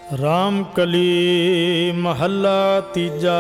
ਰਾਮ ਕਲੀ ਮਹੱਲਾ ਤੀਜਾ।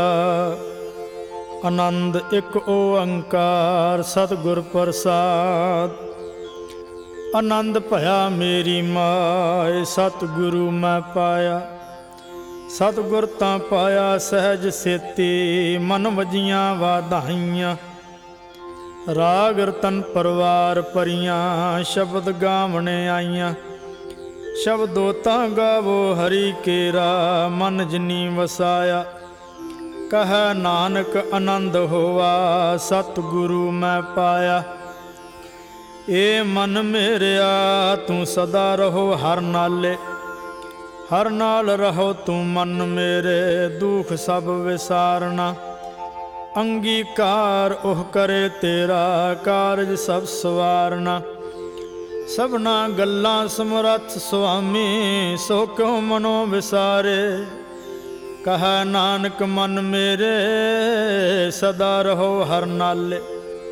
ਆਨੰਦ ਇੱਕ ਓੰਕਾਰ ਸਤਿਗੁਰ ਪ੍ਰਸਾਦ। ਆਨੰਦ ਭਇਆ ਮੇਰੀ ਮਾਏ ਸਤਿਗੁਰੂ ਮੈਂ ਪਾਇਆ। ਸਤਿਗੁਰ ਤਾਂ ਪਾਇਆ ਸਹਿਜ ਸੇਤੀ ਮਨ ਵਜੀਆਂ ਵਾਧਾਈਆਂ। ਰਾਗ ਰਤਨ ਪਰਵਾਰ ਪਰੀਆਂ ਸ਼ਬਦ ਗਾਵਣੇ ਆਈਆਂ। ਸ਼ਬਦੋ ਤਾਂ ਗਾਵੋ ਹਰੀ ਕੇਰਾ ਮਨ ਜਿਨੀ ਵਸਾਇਆ। ਕਹੈ ਨਾਨਕ ਆਨੰਦ ਹੋਵਾ ਸਤਿਗੁਰੂ ਮੈਂ ਪਾਇਆ। ਏ ਮਨ ਮੇਰਿਆ ਤੂੰ ਸਦਾ ਰਹੋ ਹਰ ਨਾਲੇ। ਹਰ ਨਾਲ ਰਹੋ ਤੂੰ ਮਨ ਮੇਰੇ ਦੁਖ ਸਭ ਵਿਸਾਰਨਾ। ਅੰਗੀਕਾਰ ਉਹ ਕਰੇ ਤੇਰਾ ਕਾਰਜ ਸਭ ਸਵਾਰਨਾ। ਸਭਨਾ ਗੱਲਾਂ ਸਮਰੱਥ ਸੁਆਮੀ ਸੋ ਕਿਉ ਮਨੋ ਵਿਸਾਰੇ। ਕਹੈ ਨਾਨਕ ਮਨ ਮੇਰੇ ਸਦਾ ਰਹੋ ਹਰ ਨਾਲੇ।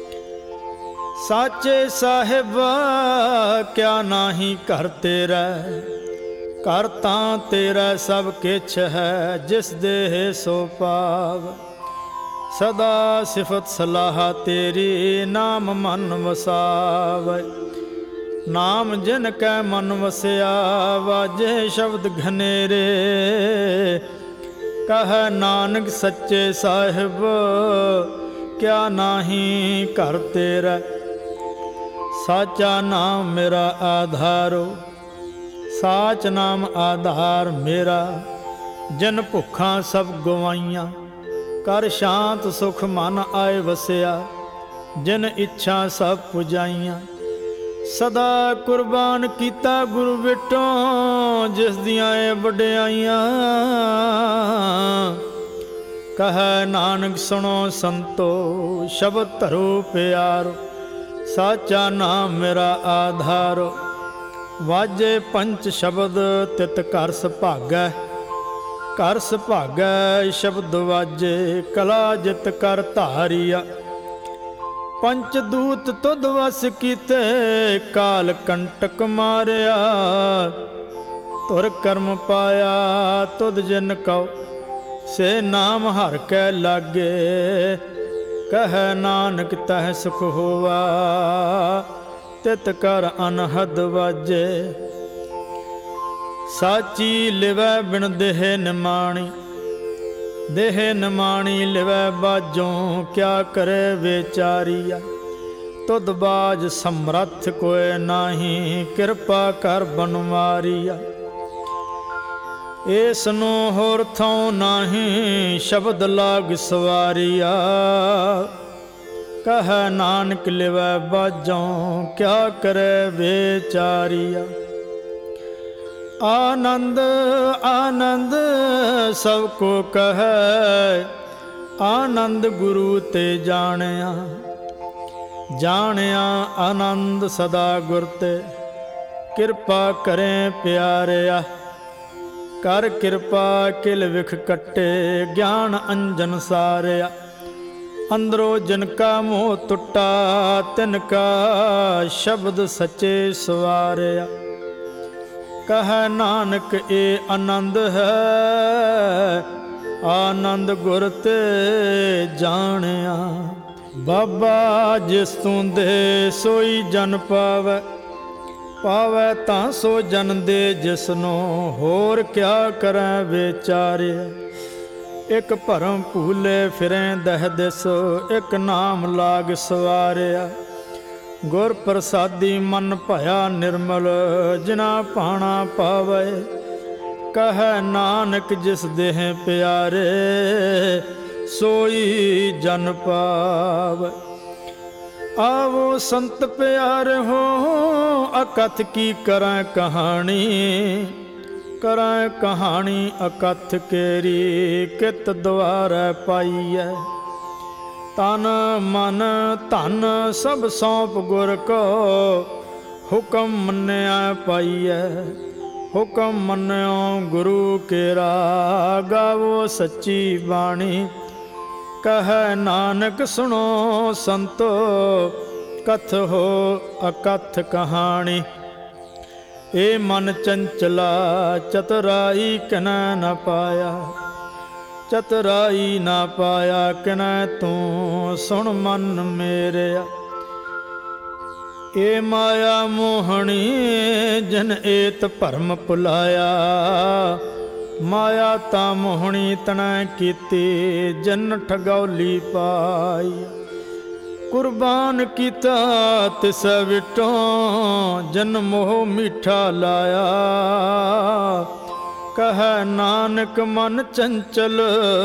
ਸਾਚੇ ਸਾਹਿਬ ਕਿਆ ਨਾਹੀ ਘਰ ਤੇਰਾ। ਘਰ ਤਾਂ ਤੇਰਾ ਸਭ ਕਿਛ ਹੈ ਜਿਸ ਦੇਹ ਸੋ ਪਾਵ। ਸਦਾ ਸਿਫਤ ਸਲਾਹ ਤੇਰੀ ਨਾਮ ਮਨ ਵਸਾਵੈ। ਨਾਮ ਜਿਨ ਕੈ ਮਨ ਵਸਿਆ ਵਾਜੇ ਸ਼ਬਦ ਘਨੇਰੇ। ਕਹੈ ਨਾਨਕ ਸੱਚੇ ਸਾਹਿਬ ਕਿਆ ਨਾਹੀ ਘਰ ਤੇਰਾ। ਸਾਚਾ ਨਾਮ ਮੇਰਾ ਆਧਾਰੋ। ਸਾਚ ਨਾਮ ਆਧਾਰ ਮੇਰਾ। ਜਿਨ ਭੁੱਖਾਂ ਸਭ ਗਵਾਈਆਂ ਕਰ ਸ਼ਾਂਤ ਸੁਖ ਮਨ ਆਏ ਵਸਿਆ। ਜਿਨ ਇੱਛਾ ਸਭ ਪੁਜਾਈਆਂ ਸਦਾ ਕੁਰਬਾਨ ਕੀਤਾ ਗੁਰੂ ਵਿਟੋਂ ਜਿਸ ਦੀਆਂ ਏ ਵਡਿਆਈਆਂ। ਕਹੈ ਨਾਨਕ ਸੁਣੋ ਸੰਤੋ ਸ਼ਬਦ ਧਰੋ ਪਿਆਰੋ। ਸਾਚਾ ਨਾਮ ਮੇਰਾ ਆਧਾਰੋ। ਵਾਜੇ ਪੰਚ ਸ਼ਬਦ ਤਿਤ ਘਰ ਸੁਭਾਗੈ। ਘਰ ਸੁਭਾਗੈ ਸ਼ਬਦ ਵਾਜੇ ਕਲਾ ਜਿਤ ਕਰ ਧਾਰੀਆ। ਪੰਚ ਦੂਤ ਤੁਧ ਵਸ ਕੀਤੇ ਕਾਲ ਕੰਟਕ ਮਾਰਿਆ। ਤੁਰ ਕਰਮ ਪਾਇਆ ਤੁਧ ਜਿਨ ਕਉ ਸੇ ਨਾਮ ਹਰਿ ਕੈ ਲਾਗੇ। ਕਹੈ ਨਾਨਕ ਤਹਿ ਸੁਖ ਹੋਵਾ ਤਿਤ ਕਰ ਅਨਹਦ ਵਾਜੇ। ਸਾਚੀ ਲਿਵੈ ਬਿਨ ਦੇਹ ਨਿਮਾਣੀ। ਦੇਹ ਨਿਮਾਣੀ ਲਿਵੈ ਬਾਝੋਂ ਕਿਆ ਕਰੇ ਵਿਚਾਰੀਆ। ਤੁਧ ਬਾਝ ਸਮਰੱਥ ਕੋਇ ਨਾਹੀ ਕਿਰਪਾ ਕਰ ਬਨਵਾਰੀਆ। ਏਸ ਨੂੰ ਹੋਰ ਥਾਉ ਨਾਹੀ ਸ਼ਬਦ ਲਾਗ ਸਵਾਰੀਆ। ਕਹੈ ਨਾਨਕ ਲਿਵੈ ਬਾਝੋਂ ਕਿਆ ਕਰੇ ਵਿਚਾਰੀਆ। ਆਨੰਦ ਆਨੰਦ ਸਭ ਕੋ ਕਹੈ। ਆਨੰਦ ਗੁਰੂ ਤੇ ਜਾਣਿਆ। ਜਾਣਿਆ ਆਨੰਦ ਸਦਾ ਗੁਰ ਤੇ। ਕਿਰਪਾ ਕਰੇ ਪਿਆਰਿਆ। ਕਰ ਕਿਰਪਾ ਕਿਲ ਵਿਖ ਕੱਟੇ ਗਿਆਨ ਅੰਜਨ ਸਾਰਿਆ। ਅੰਦਰੋਂ ਜਿਨ ਕਾ ਮੋਹ ਟੁੱਟਾ ਤਿਨ ਕਾ ਸ਼ਬਦ ਸੱਚੇ ਸਵਾਰਿਆ। ਕਹੈ ਨਾਨਕ ਏ ਆਨੰਦ ਹੈ ਆਨੰਦ ਗੁਰ ਤੇ ਜਾਣਿਆ। ਬਾਬਾ ਜਿਸ ਤੂੰ ਦੇ ਸੋਈ ਜਨ ਪਾਵੈ। ਪਾਵੈ ਤਾਂ ਸੋ ਜਨ ਦੇ ਜਿਸਨੂੰ ਹੋਰ ਕਿਆ ਕਰੈ ਵਿਚਾਰਿਆ। ਇੱਕ ਭਰਮ ਭੂਲੇ ਫਿਰੈ ਦਹ ਦਿਸ ਇੱਕ ਨਾਮ ਲਾਗ ਸਵਾਰਿਆ। ਗੁਰ ਪ੍ਰਸਾਦੀ ਮਨ ਭਇਆ ਨਿਰਮਲ ਜਿਨਾ ਭਾਣਾ ਪਾਵੈ। ਕਹੈ ਨਾਨਕ ਜਿਸ ਦੇਹ ਪਿਆਰੇ ਸੋਈ ਜਨ ਪਾਵੈ। ਆਵੋ ਸੰਤ ਪਿਆਰੇ ਹੋ ਅਕਥ ਕੀ ਕਰੈ ਕਹਾਣੀ। ਕਰੈ ਕਹਾਣੀ ਅਕਥ ਕੇਰੀ ਕਿਤ ਦੁਆਰੈ ਪਾਈਐ। ਤਨ ਮਨ ਧਨ ਸਭ ਸੌਂਪ ਗੁਰ ਕੋ ਹੁਕਮ ਮੰਨਿਆ ਪਾਈਐ। ਹੁਕਮ ਮੰਨਿਓ ਗੁਰੂ ਕੇਰਾ ਗਾਵੋ ਸੱਚੀ ਬਾਣੀ। ਕਹੈ ਨਾਨਕ ਸੁਣੋ ਸੰਤੋ ਕਥ ਹੋ ਅਕਥ ਕਹਾਣੀ। ਏ ਮਨ ਚੰਚਲਾ ਚਤੁਰਾਈ ਕਿਨੈ ਨ ਪਾਇਆ, ਚਤੁਰਾਈ ਨਾ ਪਾਇਆ ਕਿਨੈ ਤੂੰ ਸੁਣ ਮਨ ਮੇਰਿਆ। ਏ ਮਾਇਆ ਮੋਹਣੀ ਜਨ ਏਤ ਭਰਮ ਭੁਲਾਇਆ, ਮਾਇਆ ਤਾਂ ਮੋਹਣੀ ਤਣੈ ਕੀਤੀ ਜਨ ਠਗੌਲੀ ਪਾਈ। ਕੁਰਬਾਨ ਕੀਤਾ ਤਿਸ ਵਿਟੋਂ ਜਨ ਮੋਹ ਮਿੱਠਾ ਲਾਇਆ, ਕਹੈ ਨਾਨਕ ਮਨ ਚੰਚਲ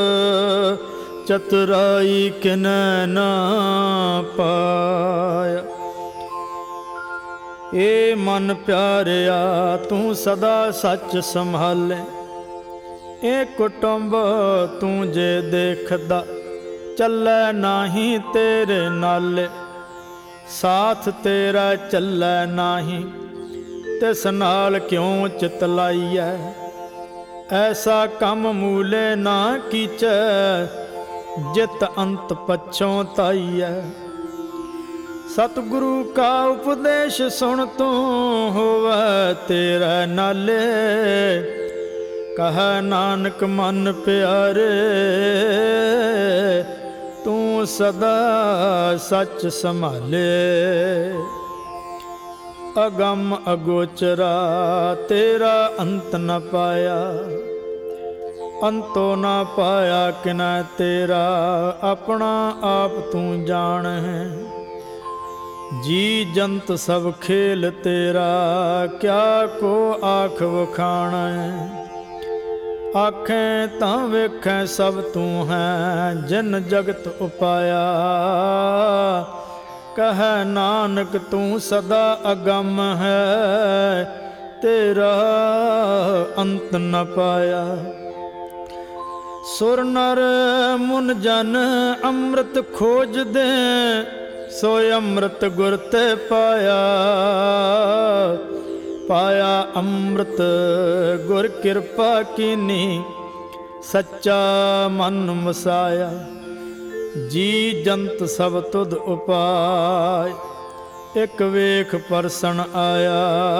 ਚਤੁਰਾਈ ਕਿਨੈ ਨਾ ਪਾਇਆ। ਏ ਮਨ ਪਿਆਰਿਆ ਤੂੰ ਸਦਾ ਸੱਚ ਸੰਭਾਲੇ, ਏ ਕੁਟੁੰਬ ਤੂੰ ਜੇ ਦੇਖਦਾ ਚੱਲੈ ਨਾਹੀਂ ਤੇਰੇ ਨਾਲੇ, ਸਾਥ ਤੇਰਾ ਚੱਲੈ ਨਾਹੀਂ ਤਿਸ ਨਾਲ ਕਿਉਂ ਚਿਤ ਲਾਈਐ। ਐਸਾ ਕੰਮ ਮੂਲੇ ਨਾ ਕੀਚੈ ਜਿਤ ਅੰਤ ਪਛੋਂ ਤਾਈਐ। ਸਤਿਗੁਰੂ ਕਾ ਉਪਦੇਸ਼ ਸੁਣ ਤੂੰ ਹੋਵੈ ਤੇਰਾ ਨਾਲੇ, ਕਹੈ ਨਾਨਕ ਮਨ ਪਿਆਰੇ ਤੂੰ ਸਦਾ ਸੱਚ ਸੰਭਾਲੇ। ਅਗੰਮ ਅਗੋਚਰਾ ਤੇਰਾ ਅੰਤ ਨ ਪਾਇਆ, ਅੰਤੋ ਨਾ ਪਾਇਆ ਕਿਨੈ ਤੇਰਾ ਆਪਣਾ ਆਪ ਤੂੰ ਜਾਣੈ। ਜੀ ਜੰਤ ਸਭ ਖੇਲ ਤੇਰਾ ਕਿਆ ਕੋ ਆਖ ਵਖਾਣੈ। ਆਖੇ ਤਾਂ ਵੇਖੈ ਸਭ ਤੂੰ ਹੈ ਜਿਨ ਜਗਤ ਉਪਾਇਆ, ਕਹੈ ਨਾਨਕ ਤੂੰ ਸਦਾ ਅਗੰਮ ਹੈ ਤੇਰਾ ਅੰਤ ਨ ਪਾਇਆ। ਸੁਰ ਨਰ ਮੁਨ ਜਨ ਅੰਮ੍ਰਿਤ ਖੋਜਦੇ, ਸੋਇ ਅੰਮ੍ਰਿਤ ਗੁਰ ਤੇ ਪਾਇਆ। ਪਾਇਆ ਅੰਮ੍ਰਿਤ ਗੁਰ ਕਿਰਪਾ ਕੀਨੀ, ਸੱਚਾ ਮਨ ਵਸਾਇਆ। ਜੀ ਜੰਤ ਸਭ ਤੁਧ ਉਪਾਇ, ਇਕ ਵੇਖ ਪਰਸਨ ਆਇਆ।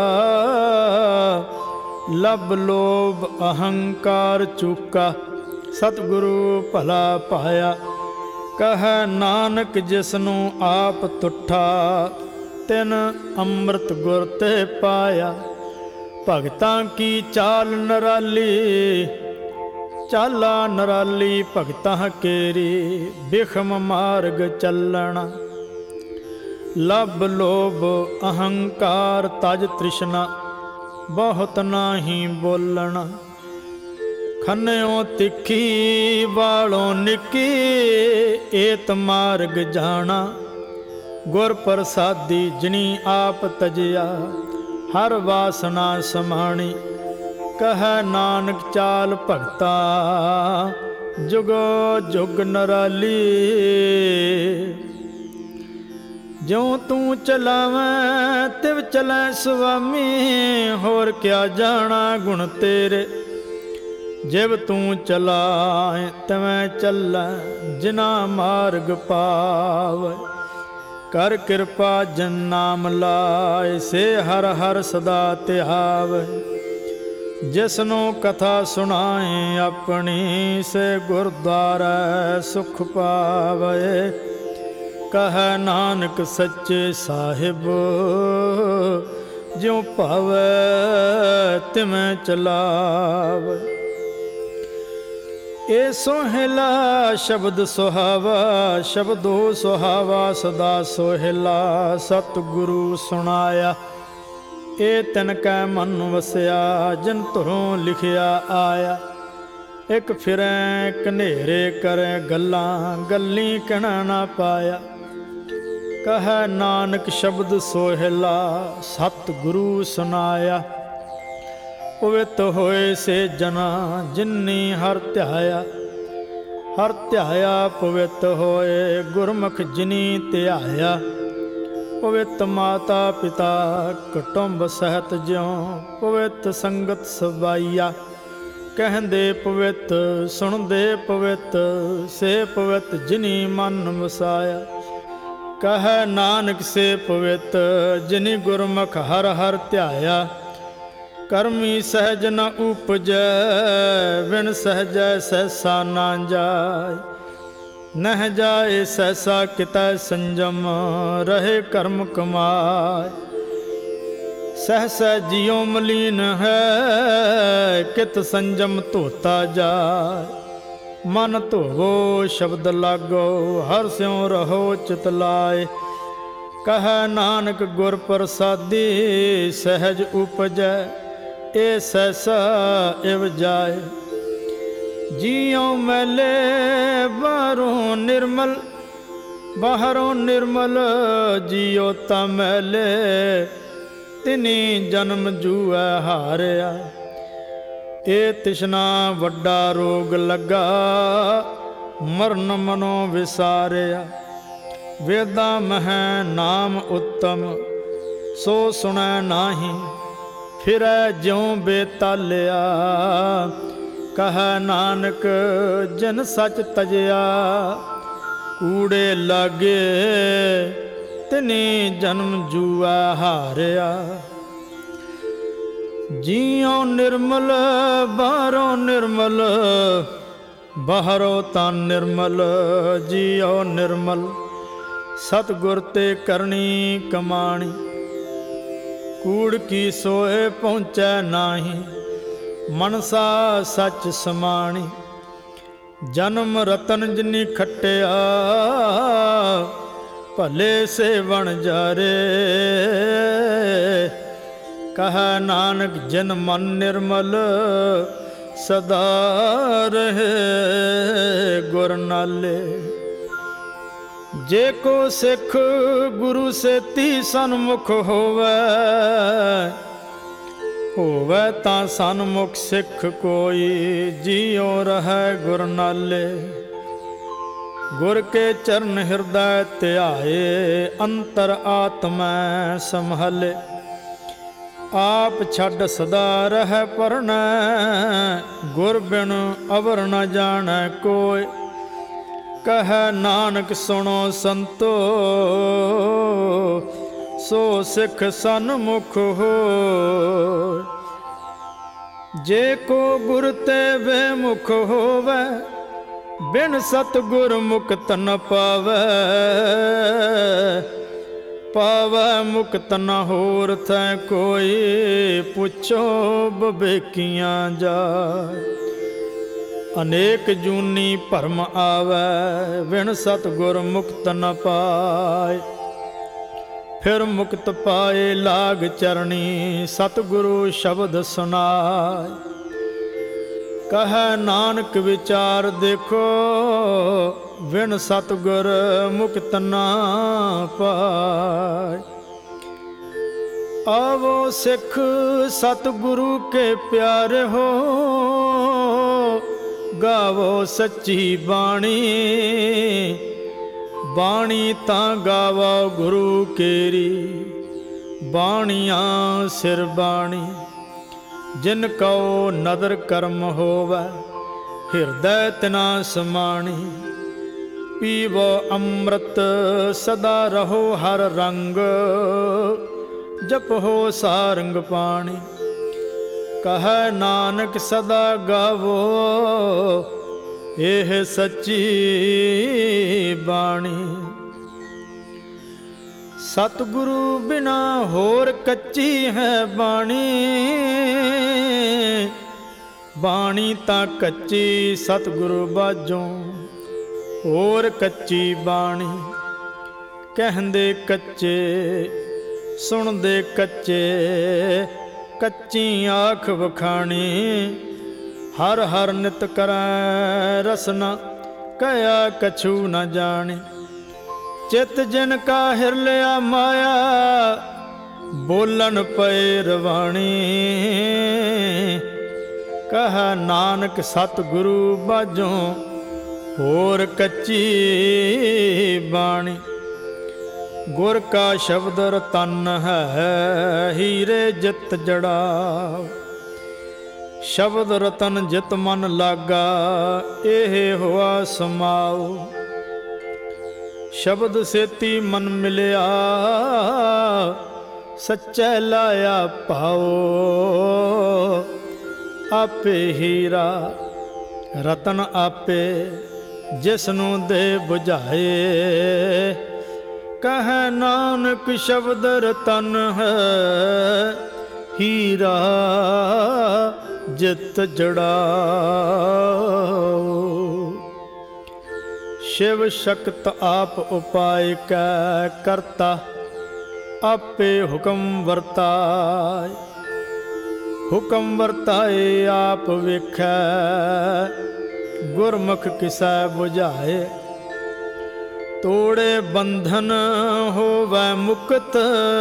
ਲਬ ਲੋਭ ਅਹੰਕਾਰ ਚੂਕਾ, ਸਤਿਗੁਰੂ ਭਲਾ ਪਾਇਆ। ਕਹੈ ਨਾਨਕ ਜਿਸਨੂੰ ਆਪ ਤੁਠਾ, ਤਿਨ ਅੰਮ੍ਰਿਤ ਗੁਰ ਤੇ ਪਾਇਆ। ਭਗਤਾਂ ਕੀ ਚਾਲ ਨਰਾਲੀ, ਚਾਲਾ ਨਰਾਲੀ ਭਗਤਾਂ ਕੇਰੀ। ਬਿਖਮ ਮਾਰਗ ਚੱਲਣਾ, ਲਬ ਲੋਭ ਅਹੰਕਾਰ ਤਜ ਤ੍ਰਿਸ਼ਨਾ। ਬਹੁਤ ਨਾਹੀਂ ਬੋਲਣਾ, ਖੰਨਿਓ ਤਿੱਖੀ ਵਾਲੋਂ ਨਿੱਕੀ। ਏਤ ਮਾਰਗ ਜਾਣਾ, ਗੁਰ ਪ੍ਰਸਾਦੀ ਜਿਨੀ ਆਪ ਤਜਿਆ। ਹਰ ਵਾਸਨਾ ਸਮਾਣੀ, ਕਹੈ ਨਾਨਕ ਚਾਲ ਭਗਤਾ। ਜੁਗੋ ਜੁਗ ਨਰਾਲੀ, ਜਿਉ ਤੂੰ ਚਲਾਵੈਂ ਤਿਵ ਚਲੈ ਸੁਆਮੀ। ਹੋਰ ਕਿਆ ਜਾਣਾ ਗੁਣ ਤੇਰੇ, ਜਿਵ ਤੂੰ ਚਲਾਏ ਤਵੈ ਚੱਲੈ। ਜਿਨਾ ਮਾਰਗ ਪਾਵੈ, ਕਰ ਕਿਰਪਾ ਜਨ ਨਾਮ ਲਾਇ। ਸੇ ਹਰ ਹਰ ਸਦਾ ਧਿਆਵੈ। ਜਿਸਨੂੰ ਕਥਾ ਸੁਣਾਏ ਆਪਣੀ, ਸੇ ਗੁਰਦੁਆਰੈ ਸੁਖ ਪਾਵੈ। ਕਹੈ ਨਾਨਕ ਸੱਚੇ ਸਾਹਿਬ, ਜਿਉ ਭਾਵੈ ਤਿਵੇਂ ਚਲਾਵੈ। ਏ ਸੋਹਿਲਾ ਸ਼ਬਦ ਸੁਹਾਵਾ, ਸ਼ਬਦੋ ਸੁਹਾਵਾ ਸਦਾ ਸੋਹਿਲਾ। ਸਤਿਗੁਰੂ ਸੁਣਾਇਆ, ਏ ਤਿਨ ਕੈ ਮਨ ਵਸਿਆ। ਜਿਨ ਧੁਰੋਂ ਲਿਖਿਆ ਆਇਆ, ਇਕ ਫਿਰੈ ਕਨੇਰੇ ਕਰੈ ਗੱਲਾਂ। ਗੱਲੀ ਕਹਿਣਾ ਨਾ ਪਾਇਆ, ਕਹੈ ਨਾਨਕ ਸ਼ਬਦ ਸੋਹਿਲਾ। ਸਤਿਗੁਰੂ ਸੁਨਾਇਆ, ਪਵਿੱਤ ਹੋਏ ਸੇ ਜਨਾ ਜਿਨੀ ਹਰ ਧਿਆਇਆ। ਹਰ ਧਿਆਇਆ ਪਵਿੱਤ ਹੋਏ, ਗੁਰਮੁਖ ਜਿਨੀ ਧਿਆਇਆ। ਪਵਿੱਤ ਮਾਤਾ ਪਿਤਾ ਕੁਟੁੰਬ ਸਹਿਤ ਜਿਉ, ਪਵਿੱਤ ਸੰਗਤ ਸਬਾਈਆ। ਕਹਿੰਦੇ ਪਵਿੱਤ ਸੁਣਦੇ ਪਵਿੱਤ, ਸੇ ਪਵਿੱਤ ਜਿਨੀ ਮਨ ਵਸਾਇਆ। ਕਹੈ ਨਾਨਕ ਸੇ ਪਵਿੱਤ ਜਿਨੀ ਗੁਰਮੁਖ ਹਰ ਹਰ ਧਿਆਇਆ। ਕਰਮੀ ਸਹਿਜ ਨ ਉਪਜੈ, ਵਿਣ ਸਹਿਜੈ ਸਹਿਸਾ ਨਾ ਜਾਏ। ਨਹਿ ਜਾਏ ਸਹਿਸਾ ਕਿਤੈ ਸੰਜਮ, ਰਹੇ ਕਰਮ ਕਮਾਏ। ਸਹਿਸੈ ਜਿਉ ਮਲੀਨ ਹੈ, ਕਿਤ ਸੰਜਮ ਧੋਤਾ ਜਾਏ। ਮਨ ਧੋਵੋ ਸ਼ਬਦ ਲਾਗੋ, ਹਰਿ ਸਿਉ ਰਹੋ ਚਿਤ ਲਾਏ। ਕਹੈ ਨਾਨਕ ਗੁਰ ਪ੍ਰਸਾਦੀ, ਸਹਿਜ ਉਪਜੈ ਏ ਸਹਿਸਾ ਇਵ ਜਾਏ। ਜਿਉ ਮੈਲੇ ਬਾਹਰੋਂ ਨਿਰਮਲ, ਬਾਹਰੋਂ ਨਿਰਮਲ ਜਿਉ ਤਾ ਮੈਲੇ। ਤਿਨੀ ਜਨਮ ਜੂਐ ਹਾਰਿਆ, ਇਹ ਤਿਸ਼ਨਾ ਵੱਡਾ ਰੋਗ ਲੱਗਾ। ਮਰਨ ਮਨੋ ਵਿਸਾਰਿਆ, ਵੇਦਾਂ ਮਹਿ ਨਾਮ ਉੱਤਮ, ਸੋ ਸੁਣੈ ਨਾਹੀ। ਫਿਰੈ ਜਿਉ ਬੇਤਾਲਿਆ, ਕਹੈ ਨਾਨਕ ਜਿਨ ਸੱਚ ਤਜਿਆ। ਕੂੜੇ ਲਾਗੇ ਤਿਨੀ ਜਨਮ ਜੂਐ ਹਾਰਿਆ। ਜਿਉ ਨਿਰਮਲ ਬਾਹਰੋਂ ਨਿਰਮਲ, ਬਾਹਰੋਂ ਤਾਂ ਨਿਰਮਲ। ਜਿਉ ਨਿਰਮਲ ਸਤਿਗੁਰ ਤੇ ਕਰਨੀ ਕਮਾਣੀ। ਕੂੜ ਕੀ ਸੋਏ ਪਹੁੰਚੈ ਨਾਹੀ, ਮਨਸਾ ਸੱਚ ਸਮਾਣੀ। ਜਨਮ ਰਤਨ ਜਿਨੀ ਖੱਟਿਆ, ਭਲੇ ਸੇਵਣ ਜਾਰੇ। ਕਹੈ ਨਾਨਕ ਜਿਨ ਮਨ ਨਿਰਮਲ, ਸਦਾ ਰਹੇ ਗੁਰ ਨਾਲੇ। ਜੇ ਕੋ ਸਿੱਖ ਗੁਰੂ ਸੇਤੀ ਸਨਮੁਖ ਹੋਵੈ, ਹੋਵੈ ਤਾਂ ਸਨਮੁਖ ਸਿੱਖ ਕੋਈ। ਜਿਉ ਰਹੈ ਗੁਰ ਨਾਲੇ। ਗੁਰ ਕੇ ਚਰਨ ਹਿਰਦੈ ਧਿਆਏ, ਅੰਤਰ ਆਤਮੈ ਸੰਭਾਲੇ। ਆਪ ਛੱਡ ਸਦਾ ਰਹਿ ਪਰਣੈ, ਗੁਰ ਬਿਨ ਅਵਰ ਨ ਜਾਣੈ ਕੋਈ। ਕਹੈ ਨਾਨਕ ਸੁਣੋ ਸੰਤੋ, ਸੋ ਸਿੱਖ ਸਨਮੁਖ ਹੋਇ। ਜੇ ਕੋ ਗੁਰ ਤੇ ਬੇਮੁਖ ਹੋਵੈ, ਬਿਨ ਸਤਿਗੁਰ ਮੁਕਤ ਨ ਪਾਵੈ। ਪਾਵੈ ਮੁਕਤ ਨ ਹੋਰ ਥੈ ਕੋਈ, ਪੁੱਛੋ ਬਵੇਕੀਆਂ ਜਾਇ। ਅਨੇਕ ਜੂਨੀ ਭਰਮ ਆਵੈ, ਬਿਨ ਸਤਿਗੁਰ ਮੁਕਤ ਨ ਪਾਇ। ਫਿਰ ਮੁਕਤ ਪਾਏ ਲਾਗ ਚਰਣੀ, ਸਤਿਗੁਰੂ ਸ਼ਬਦ ਸੁਨਾਇ। ਕਹੈ ਨਾਨਕ ਵਿਚਾਰ ਦੇਖੋ, ਬਿਨ ਸਤਿਗੁਰ ਮੁਕਤ ਨਾ ਪਾਇ। ਆਵੋ ਸਿੱਖ ਸਤਿਗੁਰੂ ਕੇ ਪਿਆਰੇ ਹੋ, ਗਾਵੋ ਸੱਚੀ ਬਾਣੀ। ਬਾਣੀ ਤਾਂ ਗਾਵੋ ਗੁਰੂ ਕੇਰੀ, ਬਾਣੀਆਂ ਸਿਰ ਬਾਣੀ। ਜਿਨ ਕਉ ਨਦਰ ਕਰਮ ਹੋਵੈ, ਹਿਰਦੈ ਤਿਨਾ ਸਮਾਣੀ। ਪੀਵੋ ਅੰਮ੍ਰਿਤ ਸਦਾ ਰਹੋ ਹਰ ਰੰਗ, ਜਪੋ ਸਾਰੰਗ ਪਾਣੀ। ਕਹੈ ਨਾਨਕ ਸਦਾ ਗਾਵੋ, ਇਹ ਸੱਚੀ ਬਾਣੀ। ਸਤਿਗੁਰੂ ਬਿਨਾ ਹੋਰ ਕੱਚੀ ਹੈ ਬਾਣੀ। ਬਾਣੀ ਤਾਂ ਕੱਚੀ ਸਤਿਗੁਰੂ ਬਾਝੋਂ, ਹੋਰ ਕੱਚੀ ਬਾਣੀ। ਕਹਿੰਦੇ ਕੱਚੇ ਸੁਣਦੇ ਕੱਚੇ, ਕੱਚੀ ਆਖ ਵਖਾਣੀ। ਹਰ ਹਰ ਨਿਤ ਕਰੈ ਰਸਨਾ, ਕਹਿਆ ਕਛੂ ਨ ਜਾਣੀ। ਚਿਤ ਜਿਨ ਕਾ ਹਿਰ ਲਿਆ ਮਾਇਆ, ਬੋਲਣ ਪਏ ਰਵਾਣੀ। ਕਹੈ ਨਾਨਕ ਸਤਿਗੁਰੂ ਬਾਝੋਂ, ਹੋਰ ਕੱਚੀ ਬਾਣੀ। ਗੁਰ ਕਾ ਸ਼ਬਦ ਰਤਨ ਹੈ, ਹੀਰੇ ਜਿਤ ਜੜਾਓ। ਸ਼ਬਦ ਰਤਨ ਜਿਤ ਮਨ ਲਾਗਾ, ਇਹ ਹੋਆ ਸਮਾਓ। ਸ਼ਬਦ ਸੇਤੀ ਮਨ ਮਿਲਿਆ, ਸੱਚੇ ਲਾਇਆ ਭਾਓ। ਆਪੇ ਹੀਰਾ ਰਤਨ ਆਪੇ ਜਿਸ ਨੂੰ ਦੇ ਬੁਝਾਏ। ਕਹੈ ਨਾਨਕ ਸ਼ਬਦ ਰਤਨ ਹੈ ਹੀਰਾ ਜਿਤ ਜੜਾਓ। शिव शक्त आप उपाय कै करता आपे हुक्म वर्ताय। हुक्म वर्ताए आप वेखै गुरमुख किसै बुझाए। तोड़े बंधन होवै मुक्त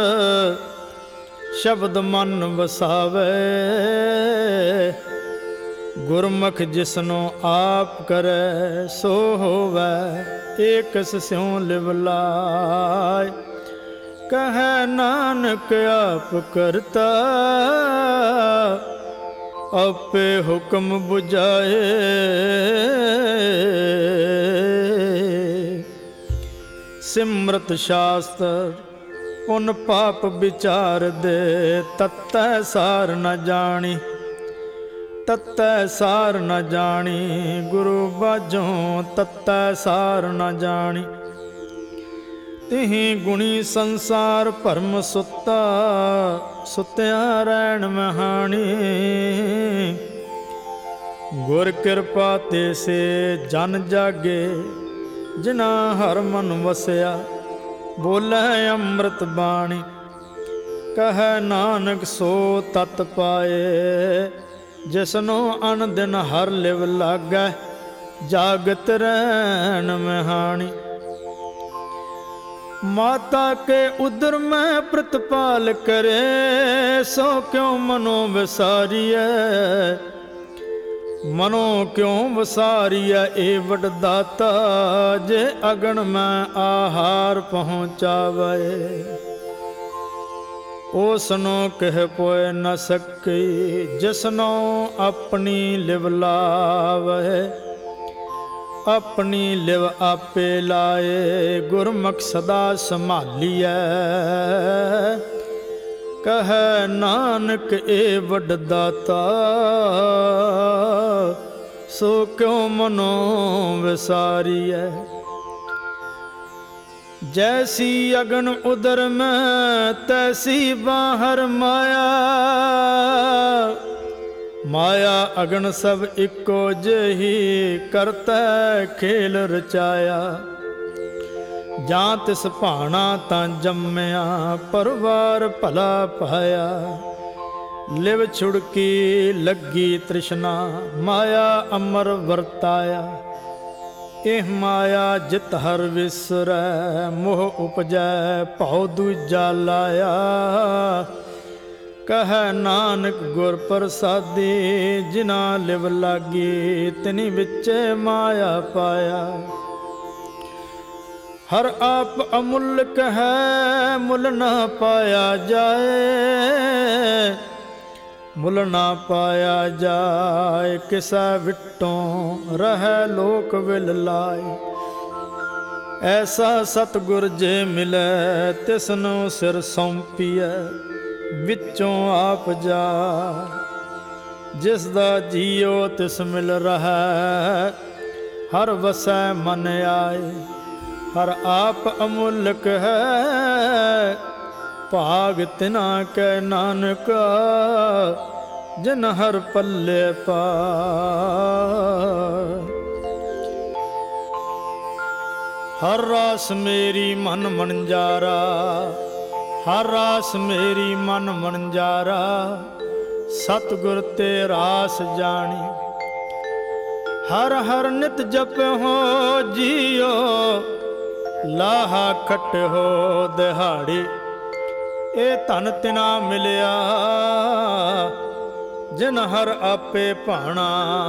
शब्द मन वसावे। गुरमुख जिसनो आप करे सो होवै एकस स्यों लिव लाय। कहे नानक आप करता आपे हुक्म बुझाए। सिमरत शास्त्र उन पाप विचार दे तत्तै सार न जानी। तत्तै सार न जानी गुरु बाझों तत्तै सार न जानी। तिहि गुणी संसार भरम सुता सुत्या रैन महानी। गुर कृपा ते से जन जागे जिना हर मन वसया। बोले अमृत बाणी कह नानक सो तत पाए। जिसनो अन दिन हर लिव लागै जागत रैन महानी। माता के उदर में प्रतिपाल करे सो क्यों मनो विसारिय। मनो क्यों विसारिय ए वडदाता जे अगन में आहार पहुँचावे। उसनो कह पोए न सके जिसनो अपनी लिव लावे। अपनी लिव आपे लाए गुरमुख सदा संभालिए। कह नानक ए वडदाता सो क्यों मनो विसारिए। जैसी अगन उदर में तैसी बाहर माया। माया अगन सब इको जही करता खेल रचाया। जां तिस भाना तां जम्मया परवार भला पाया। लिव छुड़की लगी तृष्णा माया अमर वरताया। एह माया जित हर विसरै मोह उपजै भौ दूजा लाया। कह नानक गुर प्रसादी जिना लिव लागी तिनी बिचे माया पाया। हर आप अमुल्क है मुल न पाया जाए। मुल ना पाया जाए किसा विटों रह लोक विल लाए। ऐसा सतगुर जे मिले तिसनो सिर सौंपिए विचों आप जा। जिस दा जियो तिस मिल रहा हर वसै मन आए। हर आप अमुल्क है भाग तिना कै नानका जिन हर पल्ले पाए। हर रास मेरी मन मनजारा हर रास मेरी मन मनजारा। सतगुर ते रास जानी। हर हर नित जप हो जियो लाहा खट हो दिहाड़ी। ए धन तिना मिलिया जिन हर आपे भाना।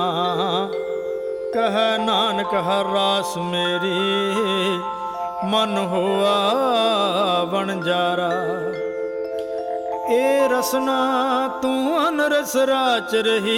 कह नानक हर रास मेरी मन होआ वणजारा। ए रसना तू अनरस राच रही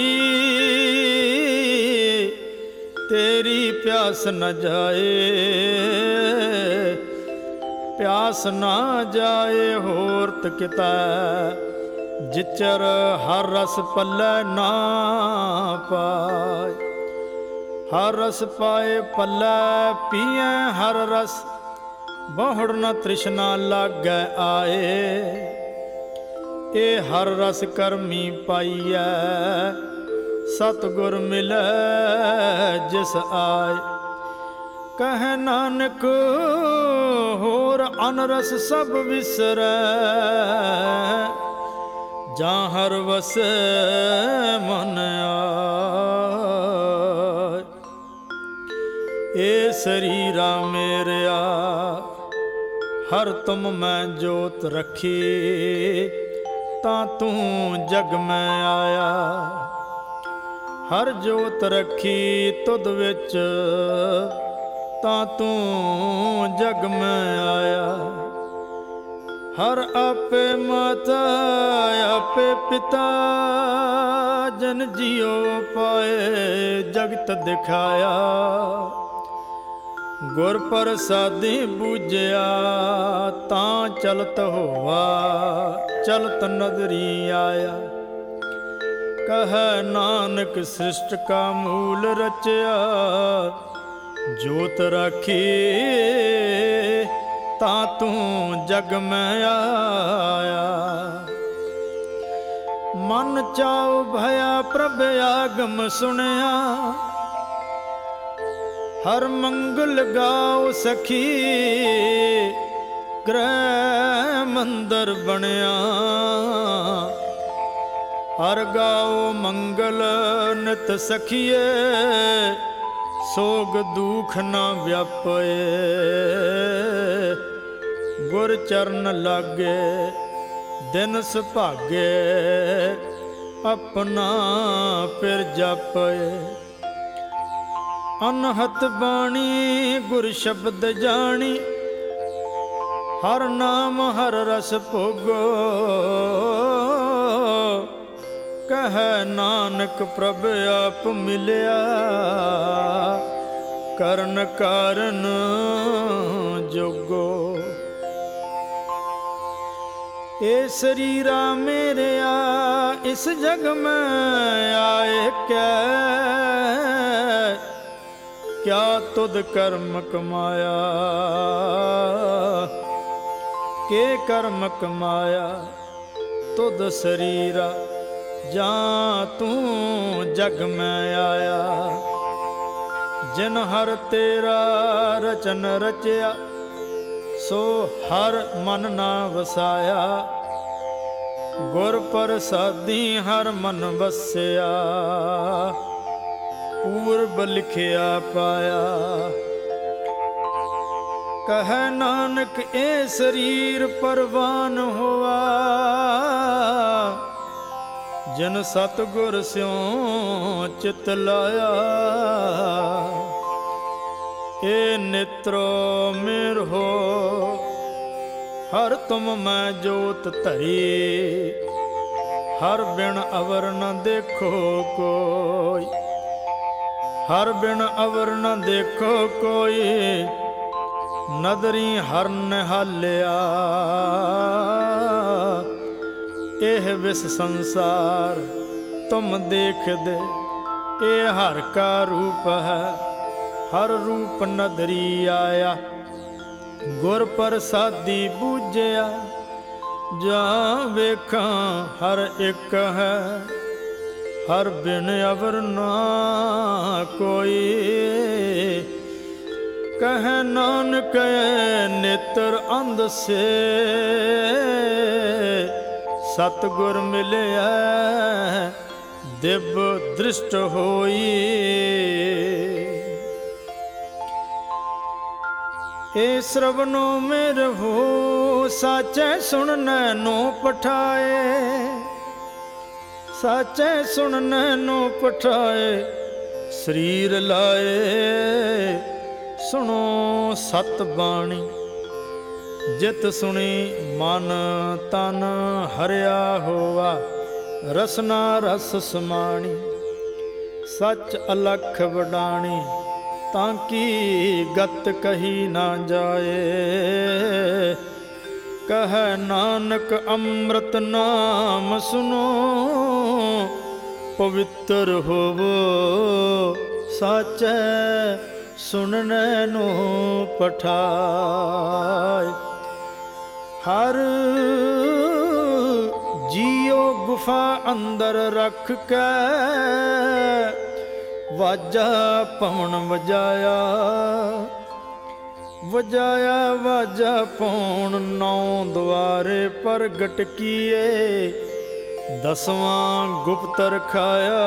तेरी प्यास न जाए। ਪਿਆਸ ਨਾ ਜਾਏ ਹੋਰਤ ਕਿਤੈ, ਜਿਚਰ ਹਰ ਰਸ ਪੱਲੇ ਨਾ ਪਾਏ। ਹਰ ਰਸ ਪਾਏ ਪੱਲੇ ਪੀਐ ਹਰ ਰਸ, ਬਹੁੜ ਨ ਤ੍ਰਿਸ਼ਨਾ ਲਾਗੈ ਆਏ। ਇਹ ਹਰ ਰਸ ਕਰਮੀ ਪਾਈਐ, ਸਤਿਗੁਰ ਮਿਲੈ ਜਿਸ ਆਏ। ਕਹਿ ਨਾਨਕ ਹੋਰ ਅਨਰਸ ਸਭ ਵਿਸਰੈ, ਜਾਂ ਹਰ ਵਸੈ ਮਨ ਆਏ। ਏ ਸਰੀਰਾ ਮੇਰਿਆ ਹਰ ਤੁਮ ਮੈਂ ਜੋਤ ਰੱਖੀ, ਤਾਂ ਤੂੰ ਜਗ ਮੈਂ ਆਇਆ। ਹਰ ਜੋਤ ਰੱਖੀ ਤੁਧ ਵਿੱਚ, ਤਾਂ ਤੂੰ ਜਗ ਮੈਂ ਆਇਆ। ਹਰ ਆਪੇ ਮਾਤਾ ਆਪੇ ਪਿਤਾ, ਜਨ ਜੀਉ ਪਾਏ ਜਗਤ ਦਿਖਾਇਆ। ਗੁਰ ਪ੍ਰਸਾਦੀ ਬੂਝਿਆ, ਤਾਂ ਚਲਤ ਹੋਵਾ ਚਲਤ ਨਦਰੀ ਆਇਆ। ਕਹੈ ਨਾਨਕ ਸ੍ਰਿਸ਼ਟ ਕਾ ਮੂਲ ਰਚਿਆ, ਜੋਤ ਰਾਖੀ ਤਾਂ ਤੂੰ ਜਗ ਮੈਂ ਆਇਆ। ਮਨ ਚਾਉ ਭਇਆ ਪ੍ਰਭ ਆਗਮ ਸੁਣਿਆ, ਹਰ ਮੰਗਲ ਗਾਉ ਸਖੀ ਗ੍ਰਹਿ ਮੰਦਰ ਬਣਿਆ। ਹਰ ਗਾਉ ਮੰਗਲ ਨਿਤ ਸਖੀਏ, ਸੋਗ ਦੁਖ ਨਾ ਵਿਆਪੇ। ਗੁਰ ਚਰਨ ਲਾਗੇ ਦਿਨ ਸੁਭਾਗੇ, ਆਪਣਾ ਫਿਰ ਜਾਪੇ। ਅਨਹਤ ਬਾਣੀ ਗੁਰ ਸ਼ਬਦ ਜਾਣੀ, ਹਰ ਨਾਮ ਹਰ ਰਸ ਭੋਗੋ। ਕਹਿ ਨਾਨਕ ਪ੍ਰਭ ਆਪ ਮਿਲਿਆ, ਕਰਨ ਕਾਰਨ ਜੋਗੋ। ਏ ਸਰੀਰਾ ਮੇਰਿਆ ਇਸ ਜਗ ਮੈਂ ਆਏ ਕੈ, ਕਿਆ ਤੁਧ ਕਰਮ ਕਮਾਇਆ। ਕੇ ਕਰਮ ਕਮਾਇਆ ਤੁਧ ਸਰੀਰਾ, ਜਾਂ ਤੂੰ ਜਗ ਮੈਂ ਆਇਆ। ਜਿਨ ਹਰ ਤੇਰਾ ਰਚਨ ਰਚਿਆ, ਸੋ ਹਰ ਮਨ ਨਾ ਵਸਾਇਆ। ਗੁਰ ਪ੍ਰਸਾਦੀ ਹਰ ਮਨ ਵਸਿਆ, ਪੂਰਬ ਲਿਖਿਆ ਪਾਇਆ। ਕਹਿ ਨਾਨਕ ਇਹ ਸਰੀਰ ਪਰਵਾਨ ਹੋਆ, ਜਿਨ ਸਤਿਗੁਰ ਸਿਉ ਚਿਤ ਲਾਇਆ। ਏ ਨਿਤਰੋ ਮਿਰ ਹੋ ਹਰ ਤੁਮ ਮੈਂ ਜੋਤ ਧਰੀ, ਹਰ ਬਿਨ ਅਵਰ ਨ ਦੇਖੋ ਕੋਈ। ਹਰ ਬਿਨ ਅਵਰ ਨ ਦੇਖੋ ਕੋਈ, ਨਦਰੀ ਹਰ ਨਿਹਾਲਿਆ। ਇਹ ਵਿਸ ਸੰਸਾਰ ਤੁਮ ਦੇਖਦੇ, ਇਹ ਹਰ ਕਾ ਰੂਪ ਹੈ, ਹਰ ਰੂਪ ਨਦਰੀ ਆਇਆ। ਗੁਰ ਪ੍ਰਸਾਦੀ ਬੂਝਿਆ, ਜਾਂ ਵੇਖਾਂ ਹਰ ਇੱਕ ਹੈ, ਹਰ ਬਿਨ ਅਵਰ ਨਾ ਕੋਈ। ਕਹਿ ਨਾਨਕ ਨੇਤਰ ਅੰਧ ਸੇ, ਸਤਿਗੁਰ ਮਿਲਿਆ ਦਿਵ ਦ੍ਰਿਸ਼ਟ ਹੋਈ। ਏ ਸ਼ਰਵਨੋ ਮੇਰ ਹੋ ਸਾਚੈ ਸੁਣ ਨੈਨੋ ਪਠਾਏ। ਸਾਚੈ ਸੁਣ ਨੈਨੋ ਪਠਾਏ, ਸਰੀਰ ਲਾਏ। ਸੁਣੋ ਸਤ ਬਾਣੀ, ਜਿਤ ਸੁਣੀ ਮਨ ਤਨ ਹਰਿਆ ਹੋਆ। ਰਸਨਾ ਰਸ ਸਮਾਣੀ, ਸੱਚ ਅਲਖ ਵਡਾਣੀ, ਤਾਂ ਕੀ ਗਤ ਕਹੀ ਨਾ ਜਾਏ। ਕਹੈ ਨਾਨਕ ਅੰਮ੍ਰਿਤ ਨਾਮ ਸੁਨੋ, ਪਵਿੱਤਰ ਹੋਵੋ ਸਾਚੈ ਸੁਣਨੈ ਨੂੰ ਪਠਾਇ। ਹਰ ਜੀਉ ਗੁਫਾ ਅੰਦਰ ਰੱਖ ਕੇ, ਵਾਜਾ ਪਵਨ ਵਜਾਇਆ। ਵਜਾਇਆ ਵਾਜਾ ਪੌਣ ਨੌ ਦੁਆਰੇ ਪ੍ਰਗਟ ਕੀਏ, ਦਸਵਾਂ ਗੁਪਤ ਰਖਾਇਆ।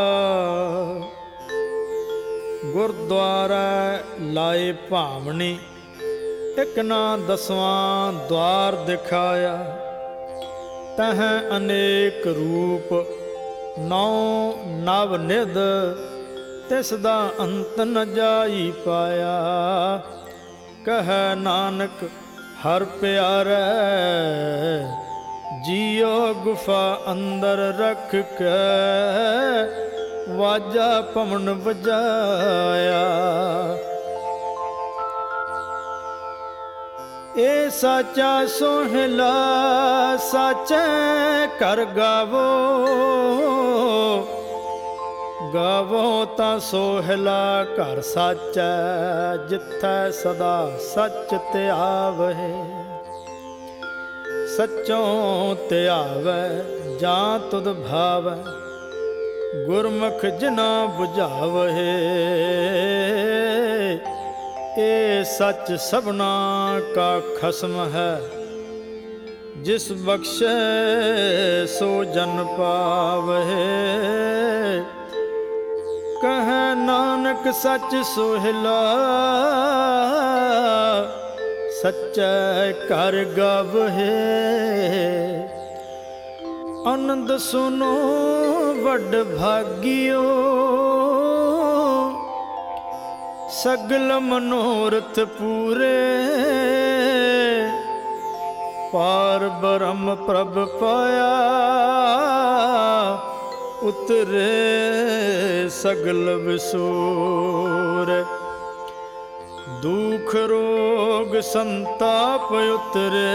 ਗੁਰਦੁਆਰਾ ਲਾਏ ਭਾਵਨੀ, ਇਕ ਨਾ ਦਸਵਾਂ ਦੁਆਰ ਦਿਖਾਇਆ। ਤਹ ਅਨੇਕ ਰੂਪ ਨੌ ਨਵ ਨਿਧ, ਤਿਸ ਦਾ ਅੰਤ ਨ ਜਾਈ ਪਾਇਆ। ਕਹੈ ਨਾਨਕ ਹਰ ਪਿਆਰੈ, ਜੀਉ ਗੁਫਾ ਅੰਦਰ ਰੱਖ ਕੇ, ਵਾਜਾ ਪਵਨ ਵਜਾਇਆ। ਏ ਸਾਚਾ ਸੋਹਿਲਾ ਸਾਚੈ ਕਰ ਗਾਵੋ, ਗਾਵੋ ਤਾਂ ਸੋਹਿਲਾ ਘਰ ਸਾਚੈ, ਜਿੱਥੈ ਸਦਾ ਸੱਚ ਧਿਆਵਹਿ। ਸੱਚੋਂ ਧਿਆਵੈ ਜਾਂ ਤੁਧ ਭਾਵੈ, ਗੁਰਮੁਖ ਜਿਨਾ ਬੁਝਾਵਹਿ। ਇਹ ਸੱਚ ਸਭਨਾ ਕਾ ਖਸਮ ਹੈ, ਜਿਸ ਬਖਸ਼ੈ ਸੋ ਜਨ ਪਾਵਹਿ। ਕਹੈ ਨਾਨਕ ਸੱਚ ਸੋਹਿਲਾ, ਸੱਚੈ ਕਰ ਗਾਵਹਿ। ਆਨੰਦ ਸੁਨੋ ਵੱਡ ਭਾਗਿਓ, ਸਗਲ ਮਨੋਰਥ ਪੂਰੇ। ਪਾਰ ਬ੍ਰਹਮ ਪ੍ਰਭ ਪਾਇਆ, ਉਤਰੇ ਸਗਲ ਵਿਸੂਰ। ਦੁਖ ਰੋਗ ਸੰਤਾਪ ਉਤਰੇ,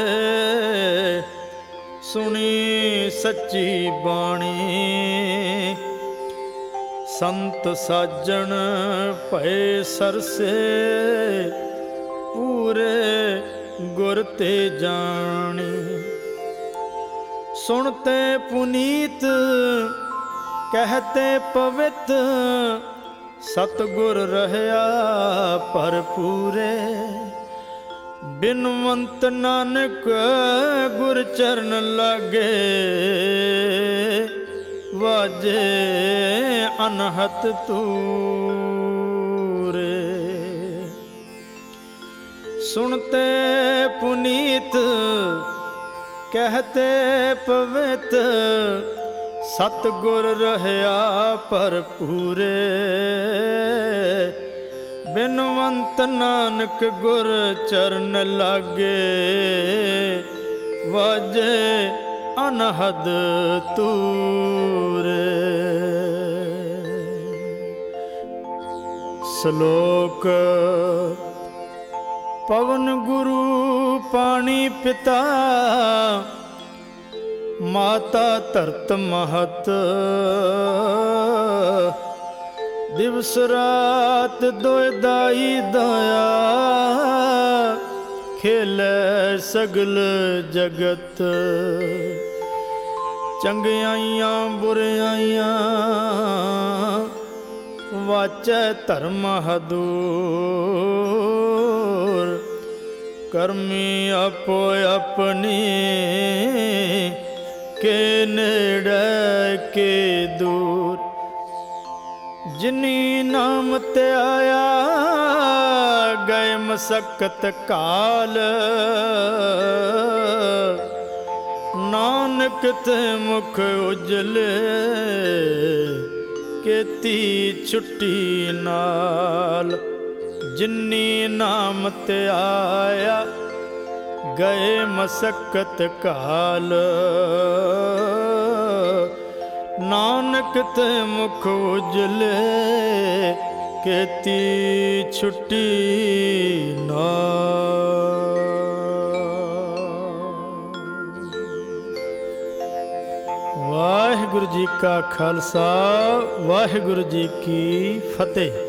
ਸੁਣੀ ਸੱਚੀ ਬਾਣੀ। ਸੰਤ ਸਾਜਣ ਭਏ ਸਰਸੇ, ਪੂਰੇ ਗੁਰ ਤੇ ਜਾਣੀ। ਸੁਣਤੇ ਪੁਨੀਤ ਕਹਤੇ ਪਵਿੱਤ, ਸਤਿਗੁਰ ਰਹਿਆ ਭਰਪੂਰੇ। ਬਿਨਵੰਤ ਨਾਨਕ ਗੁਰ ਚਰਨ ਲਾਗੇ, ਵਾਜੇ ਅਨਹਤ ਤੂਰੇ। ਸੁਣਤੇ ਪੁਨੀਤ ਕਹਤੇ ਪਵਿੱਤ, ਸਤਿਗੁਰ ਰਹਿਆ ਭਰਪੂਰੇ। ਬਿਨਵੰਤ ਨਾਨਕ ਗੁਰ ਚਰਨ ਲਾਗੇ, ਵਾਜੇ ਅਨਹਦ ਤੂਰੇ। ਸ਼ਲੋਕ ਪਵਨ ਗੁਰੂ ਪਾਣੀ ਪਿਤਾ, ਮਾਤਾ ਧਰਤ ਮਹਤ। ਦਿਵਸ ਰਾਤ ਦੋਇ ਦਾਈ ਦਇਆ, ਖੇਲੇ ਸਗਲ ਜਗਤ। ਚੰਗਿਆਈਆਂ ਬੁਰਿਆਈਆਂ, ਵਾਚੈ ਧਰਮ ਹਦੂਰ। ਕਰਮੀ ਆਪੋ ਆਪਣੀ, ਕੇ ਨੇੜੇ ਕੇ ਦੂਰ। ਜਿਨੀ ਨਾਮ ਤੇ ਆਇਆ, ਗਏ ਮਸਕਤ ਕਾਲ। ਨਾਨਕ ਤੇ ਮੁਖ ਉਜਲੇ, ਕੀਤੀ ਛੁੱਟੀ ਨਾਲ। ਜਿਨੀ ਨਾਮ ਤੇ ਆਇਆ, ਗਏ ਮਸਕਤ ਕਾਲ। ਨਾਨਕ ਤੇ ਮੁਖ ਉਜਲੇ, ਕੀਤੀ ਛੁੱਟੀ ਨਾ। ਵਾਹਿਗੁਰੂ ਜੀ ਕਾ ਖਾਲਸਾ, ਵਾਹਿਗੁਰੂ ਜੀ ਕੀ ਫਤਿਹ।